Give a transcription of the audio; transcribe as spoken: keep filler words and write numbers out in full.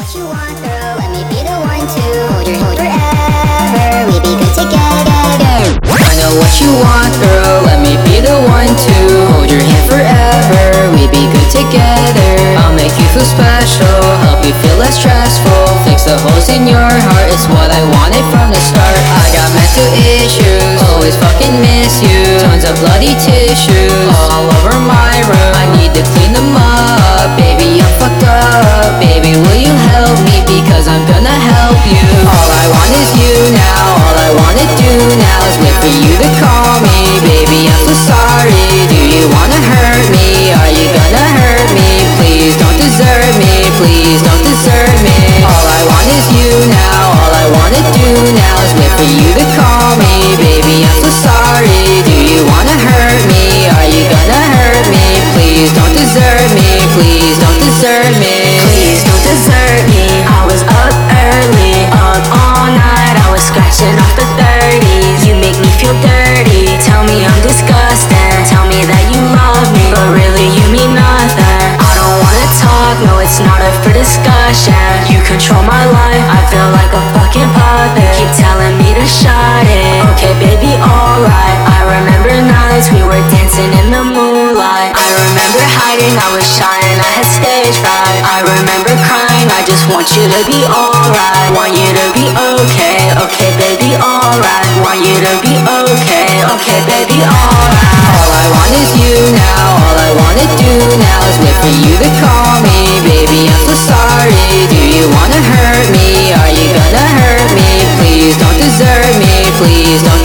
what you want, girl. Let me be the one to hold your hand forever. We be good together. I know what you want, girl. Let me be the one to hold your hand forever. We be good together. I'll make you feel special, help you feel less stressful. Fix the holes in your heart, it's what I wanted from the start. I got mental issues, always fucking miss you. Tons of bloody tissues all over my room. I need to clean them up, baby, I'm fucked up. Baby, will you help me, because I'm gonna help you. All I want is you now, all I wanna do now is wait for you to call me. Baby, I'm so sorry, do you wanna hurt me? Are you gonna hurt me? Please don't desert me, please don't desert me. All I want is you now, all I wanna do now is wait for you to call me. Baby, I'm so sorry, do you wanna hurt me? Are you gonna hurt me? Please don't desert me, please don't desert me. Please don't desert me. I was up early, up all night. I was scratching off the thirties. You make me feel dirty. Tell me I'm disgusting. Tell me that you love me, but really you mean nothing. I don't wanna talk, no, it's not up for discussion. You control my life, I feel like a fucking puppet. Keep telling me to shut it. Okay, baby, alright. I remember nights we were dancing in the moonlight. I remember hiding, I was shy and I had stage fright. I remember crying, I just want you to be alright. Want you to be okay, okay, baby, alright. Want you to be okay, okay, baby, alright. All I want is you now, all I wanna do now is wait for you to call me. Baby, I'm so sorry, do you wanna hurt me? Are you gonna hurt me? Please don't desert me, please don't